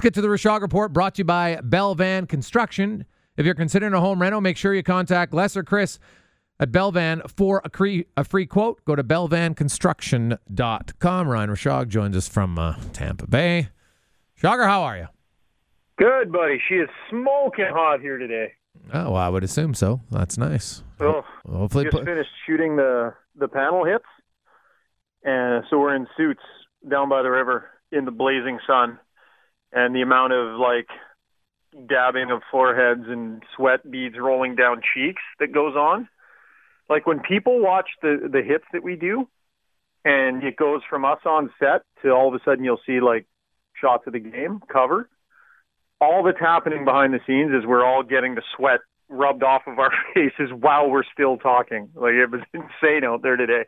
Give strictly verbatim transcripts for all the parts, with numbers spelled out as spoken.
get to the Rishaug Report, brought to you by Belvan Construction. If you're considering a home rental, make sure you contact Les or Chris at Belvan for a, cre- a free quote. Go to belvan construction dot com. Ryan Rishaug joins us from uh, Tampa Bay. Shogger, how are you? Good, buddy. She is smoking hot here today. Oh, well, I would assume so. That's nice. Oh, Hopefully, just put... finished shooting the, the panel hits, and so we're in suits down by the river in the blazing sun, and the amount of, like, dabbing of foreheads and sweat beads rolling down cheeks that goes on. Like, when people watch the, the hits that we do, and it goes from us on set to all of a sudden you'll see, like, shots of the game cover, all that's happening behind the scenes is we're all getting the sweat rubbed off of our faces while we're still talking. Like, it was insane out there today.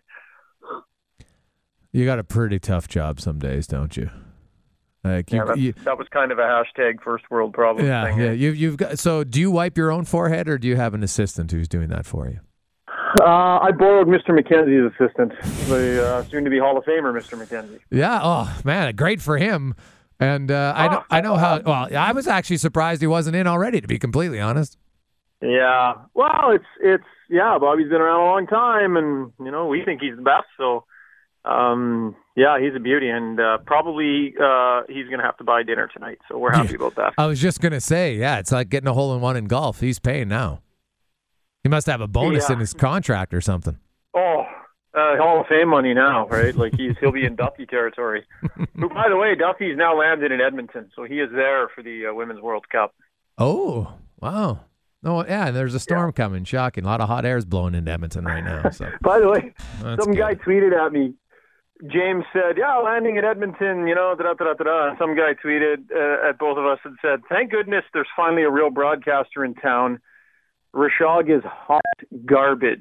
You got a pretty tough job some days, don't you? Like you, yeah, you, that was kind of a hashtag first world problem yeah, thing. Yeah, you, you've got. So, do you wipe your own forehead, or do you have an assistant who's doing that for you? Uh, I borrowed Mister McKenzie's assistant, the uh, soon-to-be Hall of Famer, Mister McKenzie. Yeah. Oh man, great for him. And uh, I know, I know how. Well, I was actually surprised he wasn't in already, to be completely honest. Yeah. Well, it's it's yeah. Bobby's been around a long time, and you know we think he's the best. So, um, yeah, he's a beauty, and uh, probably uh, he's going to have to buy dinner tonight. So we're happy about that. I was just going to say, yeah, it's like getting a hole in one in golf. He's paying now. He must have a bonus yeah. in his contract or something. Oh. Uh, Hall of Fame money now, right? Like he's he'll be in Duffy territory. Who, by the way, Duffy's now landed in Edmonton, so he is there for the uh, Women's World Cup. Oh, wow! No, yeah, there's a storm yeah. coming. Shocking! A lot of hot air is blowing into Edmonton right now. So, by the way, That's some good. guy tweeted at me. James said, "Yeah, landing in Edmonton, you know." Da, da, da, da, da. And some guy tweeted uh, at both of us and said, "Thank goodness there's finally a real broadcaster in town. Rishaug is hot garbage."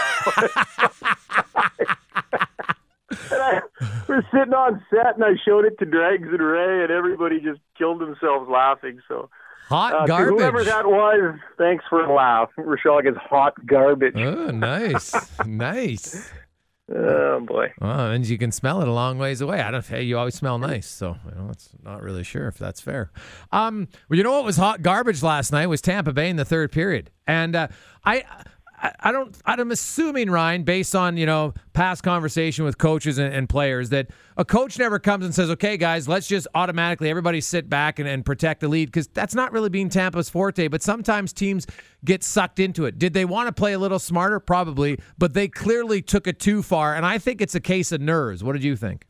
And I, we're sitting on set, and I showed it to Dregs and Ray, and everybody just killed themselves laughing. So, hot uh, garbage. Whoever that was, thanks for the laugh. Rishaug is hot garbage. Oh, nice, nice. Oh boy! Well, and you can smell it a long ways away. I don't. Hey, you always smell nice, so you know, it's not really sure if that's fair. Um, well, you know what was hot garbage last night was Tampa Bay in the third period, and uh, I. I don't. I'm assuming, Ryan, based on you know past conversation with coaches and, and players, that a coach never comes and says, "Okay, guys, let's just automatically everybody sit back and, and protect the lead," because that's not really being Tampa's forte. But sometimes teams get sucked into it. Did they want to play a little smarter? Probably, but they clearly took it too far. And I think it's a case of nerves. What did you think?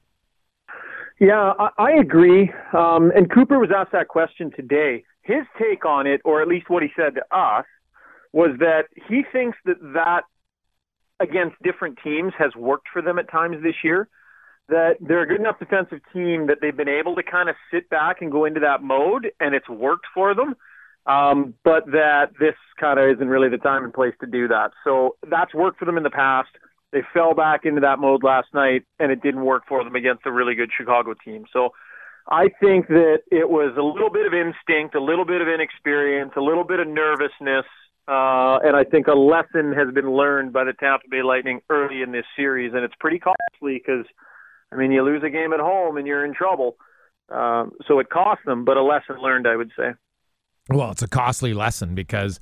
Yeah, I, I agree. Um, and Cooper was asked that question today. His take on it, or at least what he said to us, was that he thinks that that against different teams has worked for them at times this year, that they're a good enough defensive team that they've been able to kind of sit back and go into that mode, and it's worked for them, um, but that this kind of isn't really the time and place to do that. So that's worked for them in the past. They fell back into that mode last night, and it didn't work for them against a really good Chicago team. So I think that it was a little bit of instinct, a little bit of inexperience, a little bit of nervousness, Uh, and I think a lesson has been learned by the Tampa Bay Lightning early in this series, and it's pretty costly because, I mean, you lose a game at home and you're in trouble. Um, so it cost them, but a lesson learned, I would say. Well, it's a costly lesson because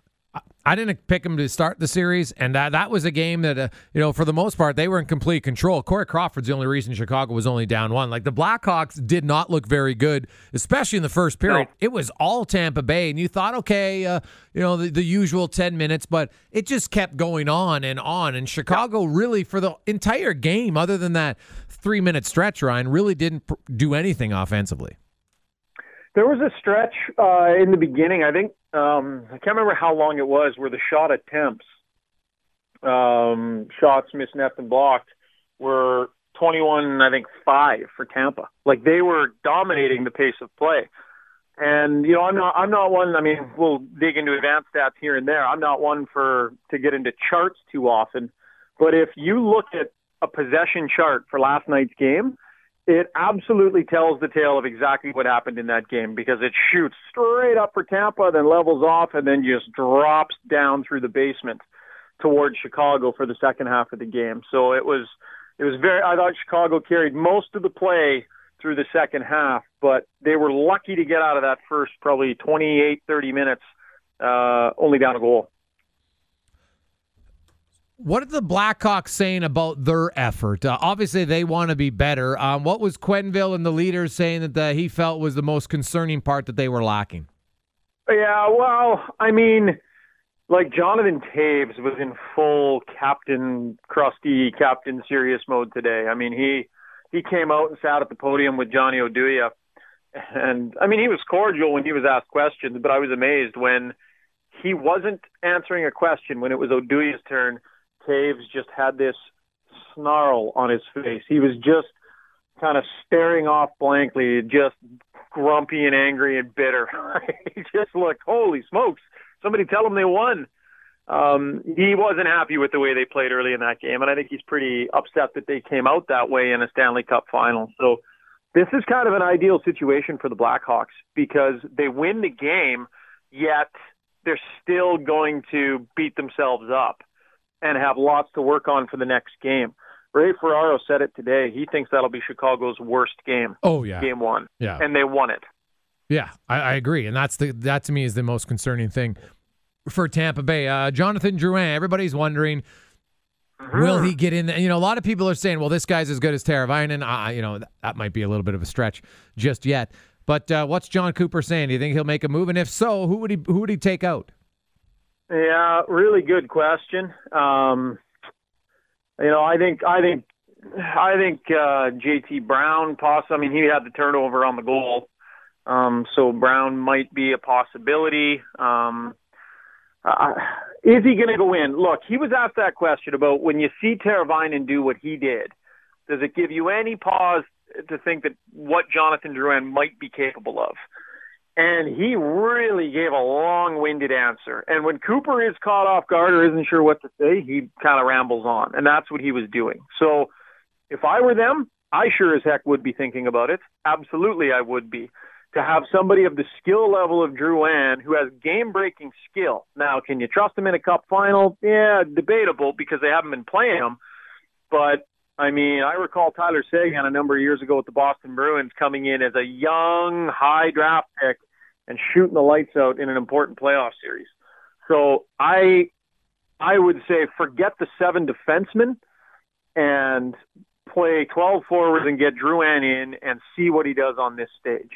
I didn't pick them to start the series, and that, that was a game that, uh, you know, for the most part, they were in complete control. Corey Crawford's the only reason Chicago was only down one. Like, the Blackhawks did not look very good, especially in the first period. No. It was all Tampa Bay, and you thought, okay, uh, you know, the, the usual ten minutes, but it just kept going on and on, and Chicago yeah. really, for the entire game, other than that three-minute stretch, Ryan, really didn't pr- do anything offensively. There was a stretch uh, in the beginning, I think, um, I can't remember how long it was, where the shot attempts, um, shots missed, net, and blocked, were twenty-one, I think, five for Tampa. Like, they were dominating the pace of play. And, you know, I'm not, I'm not one, I mean, we'll dig into advanced stats here and there. I'm not one for, to get into charts too often. But if you look at a possession chart for last night's game, it absolutely tells the tale of exactly what happened in that game, because it shoots straight up for Tampa, then levels off, and then just drops down through the basement towards Chicago for the second half of the game. So it was, it was very, I thought Chicago carried most of the play through the second half, but they were lucky to get out of that first probably twenty-eight, thirty minutes, uh, only down a goal. What are the Blackhawks saying about their effort? Uh, obviously, they want to be better. Um, what was Quenneville and the leaders saying that the, he felt was the most concerning part that they were lacking? Yeah, well, I mean, like Jonathan Toews was in full captain, crusty, captain serious mode today. I mean, he he came out and sat at the podium with Johnny Oduya. And, I mean, he was cordial when he was asked questions, but I was amazed when he wasn't answering a question when it was Oduya's turn. Toews just had this snarl on his face. He was just kind of staring off blankly, just grumpy and angry and bitter. He just looked, holy smokes, somebody tell him they won. Um, he wasn't happy with the way they played early in that game, and I think he's pretty upset that they came out that way in a Stanley Cup final. So this is kind of an ideal situation for the Blackhawks because they win the game, yet they're still going to beat themselves up and have lots to work on for the next game. Ray Ferraro said it today. He thinks that'll be Chicago's worst game. Oh, yeah. Game one. Yeah. And they won it. Yeah, I, I agree. And that's the that to me is the most concerning thing for Tampa Bay. Uh, Jonathan Drouin, everybody's wondering, mm-hmm. will he get in there? You know, a lot of people are saying, well, this guy's as good as Teravainen. Uh, you know, that, that might be a little bit of a stretch just yet. But uh, what's John Cooper saying? Do you think he'll make a move? And if so, who would he who would he take out? Yeah, really good question. Um, you know, I think, I think, I think uh, J T Brown. Possibly. I mean, he had the turnover on the goal, um, so Brown might be a possibility. Um, uh, is he going to go in? Look, he was asked that question about when you see Teravainen do what he did. Does it give you any pause to think that what Jonathan Drouin might be capable of? And he really gave a long-winded answer. And when Cooper is caught off guard or isn't sure what to say, he kind of rambles on. And that's what he was doing. So if I were them, I sure as heck would be thinking about it. Absolutely I would be. To have somebody of the skill level of Drouin who has game-breaking skill. Now, can you trust him in a cup final? Yeah, debatable because they haven't been playing him. But, I mean, I recall Tyler Seguin a number of years ago with the Boston Bruins coming in as a young, high draft pick and shooting the lights out in an important playoff series. So I I would say forget the seven defensemen and play twelve forwards and get Drouin in and see what he does on this stage.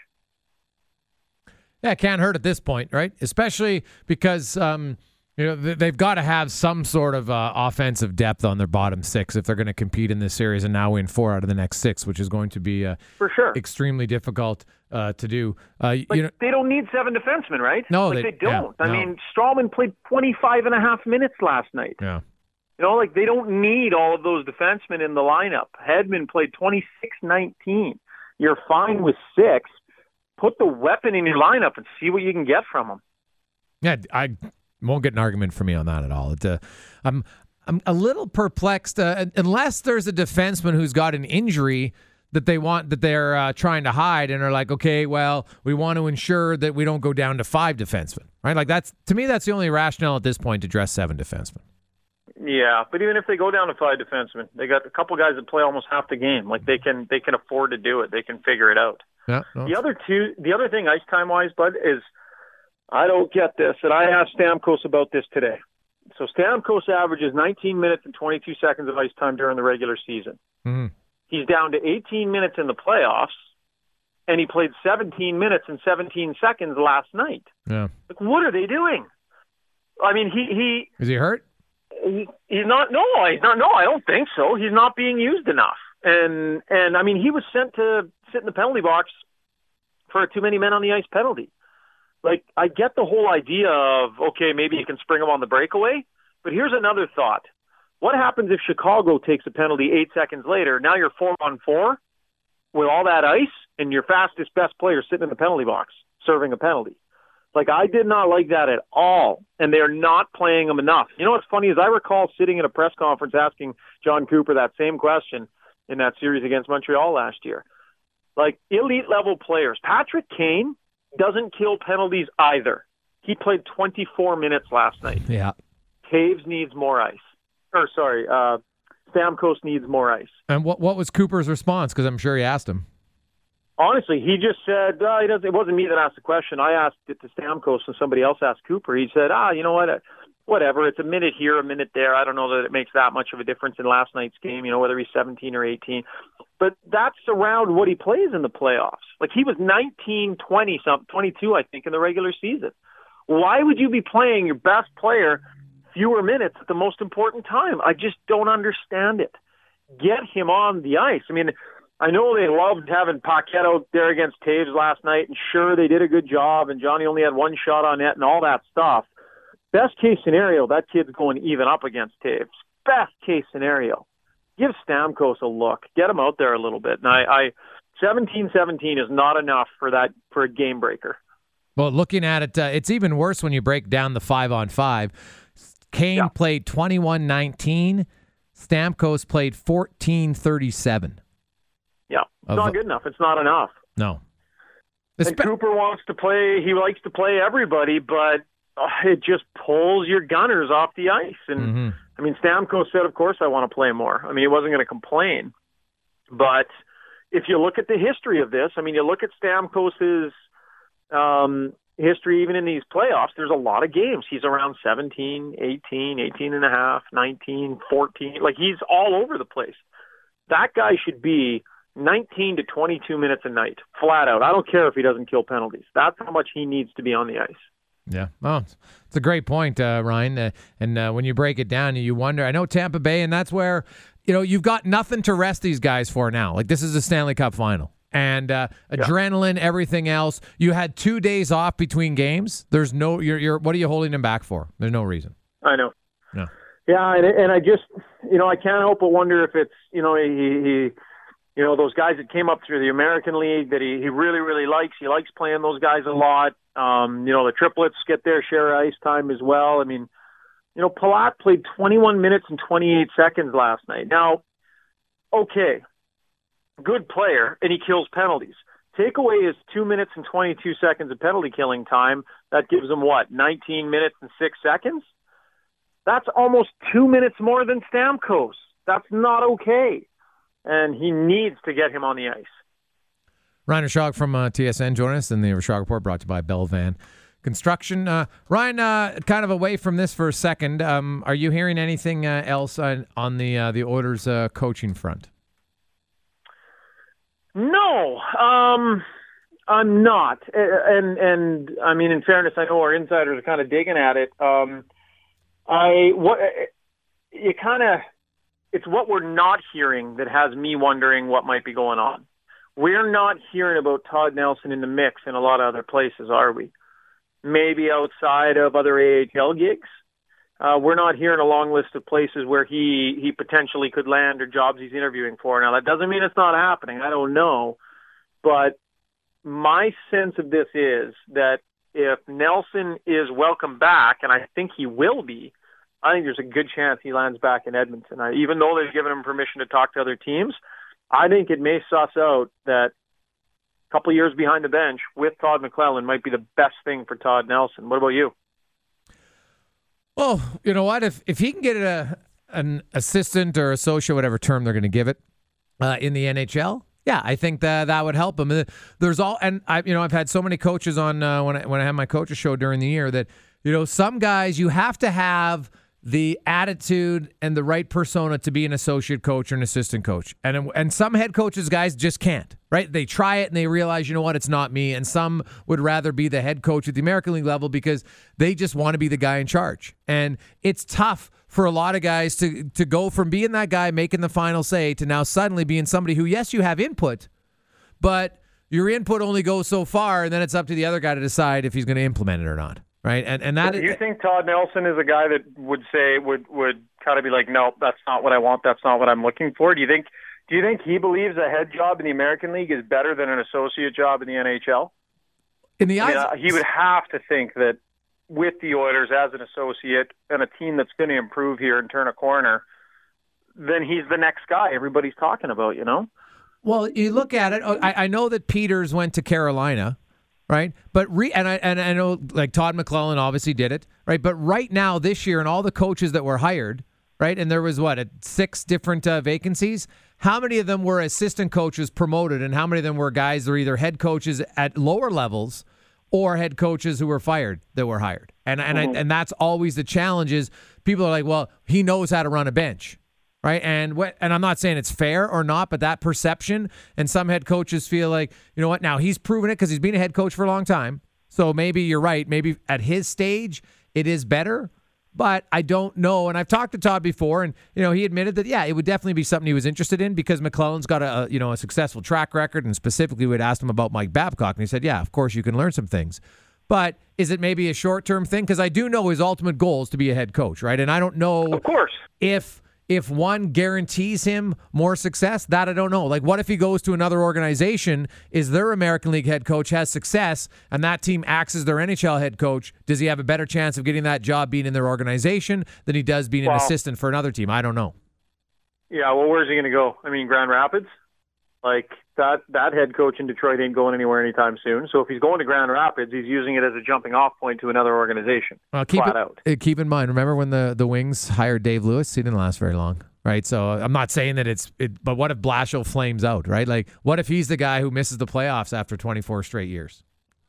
Yeah, it can't hurt at this point, right? Especially because um, you know they've got to have some sort of uh, offensive depth on their bottom six if they're going to compete in this series and now win four out of the next six, which is going to be uh, for sure extremely difficult uh, to do. Uh, like, you know, they don't need seven defensemen, right? No, like, they, they don't. Yeah, I no. mean, Strawman played twenty-five and a half minutes last night. Yeah. You know, like they don't need all of those defensemen in the lineup. Hedman played twenty-six nineteen. You're fine with six. Put the weapon in your lineup and see what you can get from them. Yeah, I won't get an argument from me on that at all. It, uh, I'm I'm a little perplexed uh, unless there's a defenseman who's got an injury that they want that they're uh, trying to hide and are like, okay, well, we want to ensure that we don't go down to five defensemen, right? Like that's to me, that's the only rationale at this point to dress seven defensemen. Yeah, but even if they go down to five defensemen, they got a couple guys that play almost half the game. Like they can they can afford to do it. They can figure it out. Yeah, no, the other two, the other thing, ice time wise, Bud, is I don't get this, and I asked Stamkos about this today. So Stamkos averages nineteen minutes and twenty-two seconds of ice time during the regular season. Mm-hmm. He's down to eighteen minutes in the playoffs, and he played seventeen minutes and seventeen seconds last night. Yeah, like what are they doing? I mean, he he is he hurt? He, he's not. No, he's not. No, I don't think so. He's not being used enough. And and I mean, he was sent to sit in the penalty box for a too many men on the ice penalty. Like, I get the whole idea of, okay, maybe you can spring him on the breakaway, but here's another thought. What happens if Chicago takes a penalty eight seconds later? Now you're four on four with all that ice, and your fastest, best player sitting in the penalty box serving a penalty. Like, I did not like that at all, and they're not playing him enough. You know what's funny is I recall sitting in a press conference asking John Cooper that same question in that series against Montreal last year. Like, elite-level players. Patrick Kane doesn't kill penalties either. He played twenty-four minutes last night. Yeah. Taves needs more ice. Or, sorry, uh, Stamkos needs more ice. And what what was Cooper's response? Because I'm sure he asked him. honestly, he just said, uh, he doesn't, it wasn't me that asked the question. I asked it to Stamkos and somebody else asked Cooper. He said, ah, you know what, whatever. It's a minute here, a minute there. I don't know that it makes that much of a difference in last night's game, you know, whether he's seventeen or eighteen. But that's around what he plays in the playoffs. Like, he was nineteen, twenty, something, twenty-two, I think, in the regular season. Why would you be playing your best player fewer minutes at the most important time? I just don't understand it. Get him on the ice. I mean, I know they loved having Paquette out there against Taves last night, and sure, they did a good job, and Johnny only had one shot on net and all that stuff. Best case scenario, that kid's going even up against Taves. Best case scenario. Give Stamkos a look. Get him out there a little bit. And I, I seventeen seventeen is not enough for that for a game breaker. Well, looking at it, uh, it's even worse when you break down the five on five. Kane yeah. played twenty-one nineteen. Stamkos played fourteen thirty-seven. Yeah, it's not good enough. It's not enough. No. And Espe- Cooper wants to play. He likes to play everybody, but uh, it just pulls your gunners off the ice. And mm-hmm. I mean, Stamkos said, of course I want to play more. I mean, he wasn't going to complain. But if you look at the history of this, I mean, you look at Stamkos's um, history even in these playoffs, there's a lot of games. He's around seventeen, eighteen, eighteen and a half, nineteen, fourteen. Like, he's all over the place. That guy should be nineteen to twenty-two minutes a night, flat out. I don't care if he doesn't kill penalties. That's how much he needs to be on the ice. Yeah, well, it's a great point, uh, Ryan. Uh, and uh, when you break it down, you wonder. I know Tampa Bay, and that's where, you know, you've got nothing to rest these guys for now. Like, this is a Stanley Cup final. And uh, adrenaline, yeah. everything else. You had two days off between games. There's no, you're, you're, what are you holding him back for? There's no reason. I know. No. Yeah, and, and I just, you know, I can't help but wonder if it's, you know, he, he you know, those guys that came up through the American League that he, he really, really likes. He likes playing those guys a lot. Um, you know, the triplets get their share of ice time as well. I mean, you know, Palat played twenty-one minutes and twenty-eight seconds last night. Now, okay, good player, and he kills penalties. Take away his two minutes and twenty-two seconds of penalty killing time. That gives him, what, nineteen minutes and six seconds? That's almost two minutes more than Stamkos. That's not okay. And he needs to get him on the ice. Ryan Rishaug from uh, T S N joining us in the Rishaug Report, brought to you by Belvan Construction. Uh, Ryan, uh, kind of away from this for a second. Um, are you hearing anything uh, else on, on the uh, the Oilers uh, coaching front? No, um, I'm not. And and I mean, in fairness, I know our insiders are kind of digging at it. Um, I what you kind of. It's what we're not hearing that has me wondering what might be going on. We're not hearing about Todd Nelson in the mix in a lot of other places, are we? Maybe outside of other A H L gigs. Uh, we're not hearing a long list of places where he, he potentially could land or jobs he's interviewing for. Now, that doesn't mean it's not happening. I don't know. But my sense of this is that if Nelson is welcome back, and I think he will be, I think there's a good chance he lands back in Edmonton. I, even though they've given him permission to talk to other teams, I think it may suss out that a couple of years behind the bench with Todd McLellan might be the best thing for Todd Nelson. What about you? Well, you know what? If if he can get a an assistant or associate, whatever term they're going to give it, uh, in the N H L, yeah, I think that that would help him. There's all, and I, you know, I've had so many coaches on uh, when I when I had my coaches show during the year that, you know, some guys you have to have the attitude and the right persona to be an associate coach or an assistant coach. And and some head coaches, guys, just can't, right? They try it and they realize, you know what, it's not me. And some would rather be the head coach at the American League level because they just want to be the guy in charge. And it's tough for a lot of guys to, to go from being that guy making the final say to now suddenly being somebody who, yes, you have input, but your input only goes so far, and then it's up to the other guy to decide if he's going to implement it or not. Right, and and that. Do you think Todd Nelson is a guy that would say would would kind of be like, no, that's not what I want. That's not what I'm looking for. Do you think? Do you think he believes a head job in the American League is better than an associate job in the N H L? In the I eyes, mean, uh, he would have to think that with the Oilers as an associate and a team that's going to improve here and turn a corner, then he's the next guy everybody's talking about. You know. Well, you look at it. I, I know that Peters went to Carolina. Right, but re, and I and I know like Todd McLellan obviously did it, right? But right now this year and all the coaches that were hired, right? And there was, what, uh, six different uh, vacancies? How many of them were assistant coaches promoted, and how many of them were guys that were either head coaches at lower levels or head coaches who were fired that were hired? And and Mm-hmm. I, and that's always the challenge is people are like, well, he knows how to run a bench. Right. And what, and I'm not saying it's fair or not, but that perception, and some head coaches feel like, you know what, now he's proven it because he's been a head coach for a long time. So maybe you're right. Maybe at his stage, it is better. But I don't know. And I've talked to Todd before, and, you know, he admitted that, yeah, it would definitely be something he was interested in because McClellan's got a, a you know, a successful track record. And specifically, we'd asked him about Mike Babcock. And he said, yeah, of course, you can learn some things. But is it maybe a short-term thing? Because I do know his ultimate goal is to be a head coach, right? And I don't know Of course. if if one guarantees him more success. That I don't know. Like, what if he goes to another organization, is their American League head coach, has success, and that team acts as their N H L head coach? Does he have a better chance of getting that job being in their organization than he does being Well, an assistant for another team? I don't know. Yeah, well, where's he going to go? I mean, Grand Rapids? Like, that, that head coach in Detroit ain't going anywhere anytime soon. So if he's going to Grand Rapids, he's using it as a jumping off point to another organization. Well, keep flat it, out. uh, keep in mind, remember when the, the Wings hired Dave Lewis? He didn't last very long, right? So I'm not saying that it's it, but what if Blashill flames out, right? Like, what if he's the guy who misses the playoffs after twenty-four straight years?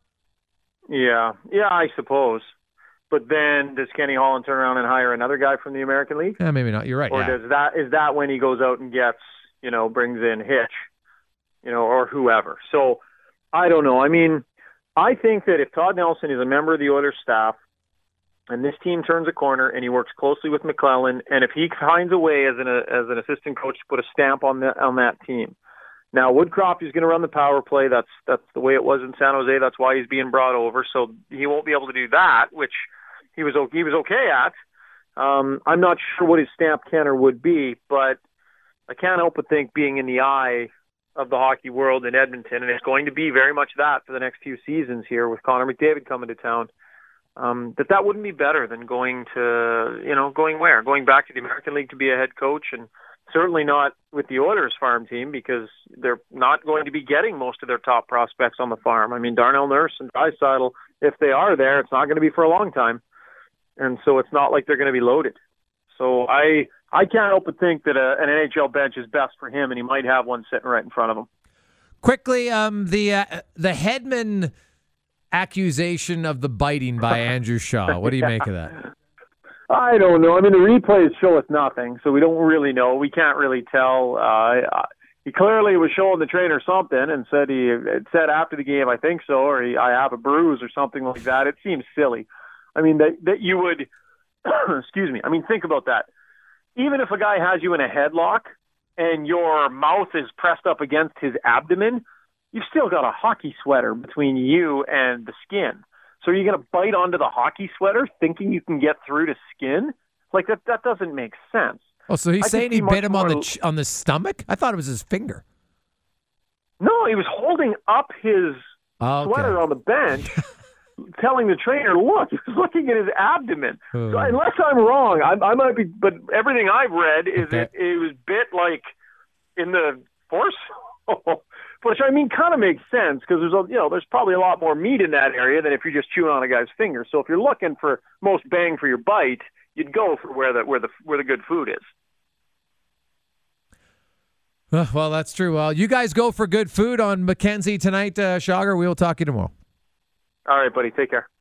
Yeah, yeah, I suppose. But then does Kenny Holland turn around and hire another guy from the American League? Yeah, maybe not. You're right. Or yeah. does that is that when he goes out and gets, you know, brings in Hitch, you know, or whoever? So I don't know. I mean, I think that if Todd Nelson is a member of the Oilers staff and this team turns a corner and he works closely with McClellan, and if he finds a way as an as an assistant coach to put a stamp on that on that team. Now, Woodcroft is going to run the power play. That's that's the way it was in San Jose. That's why he's being brought over. So he won't be able to do that, which he was he was okay at. Um, I'm not sure what his stamp can or would be, but I can't help but think, being in the eye of the hockey world in Edmonton, and it's going to be very much that for the next few seasons here with Connor McDavid coming to town, um, that that wouldn't be better than going to, you know, going where? Going back to the American League to be a head coach, and certainly not with the Oilers farm team because they're not going to be getting most of their top prospects on the farm. I mean, Darnell Nurse and Draisaitl, if they are there, it's not going to be for a long time. And so it's not like they're going to be loaded. So I I can't help but think that a, an N H L bench is best for him, and he might have one sitting right in front of him. Quickly, um, the uh, the Hedman accusation of the biting by Andrew Shaw. What do you yeah. make of that? I don't know. I mean, the replays show us nothing, so we don't really know. We can't really tell. Uh, he clearly was showing the trainer something and said he it said after the game, I think so, or he, I have a bruise or something like that. It seems silly. I mean, that, that you would, excuse me, I mean, think about that. Even if a guy has you in a headlock and your mouth is pressed up against his abdomen, you've still got a hockey sweater between you and the skin. So are you going to bite onto the hockey sweater thinking you can get through to skin? Like, that that doesn't make sense. Oh, so he's I saying he bit him on the ch- on the stomach? I thought it was his finger. No, he was holding up his Oh, okay. sweater on the bench, telling the trainer, look, he was looking at his abdomen. Oh. So unless I'm wrong, I, I might be, but everything I've read is Okay. that it was bit like in the force, which I mean kind of makes sense because there's a, you know there's probably a lot more meat in that area than if you're just chewing on a guy's finger. So if you're looking for most bang for your bite, you'd go for where the where the where the good food is. Uh, well, that's true. Well, you guys go for good food on Mackenzie tonight, uh, Shagar. We will talk to you tomorrow. All right, buddy. Take care.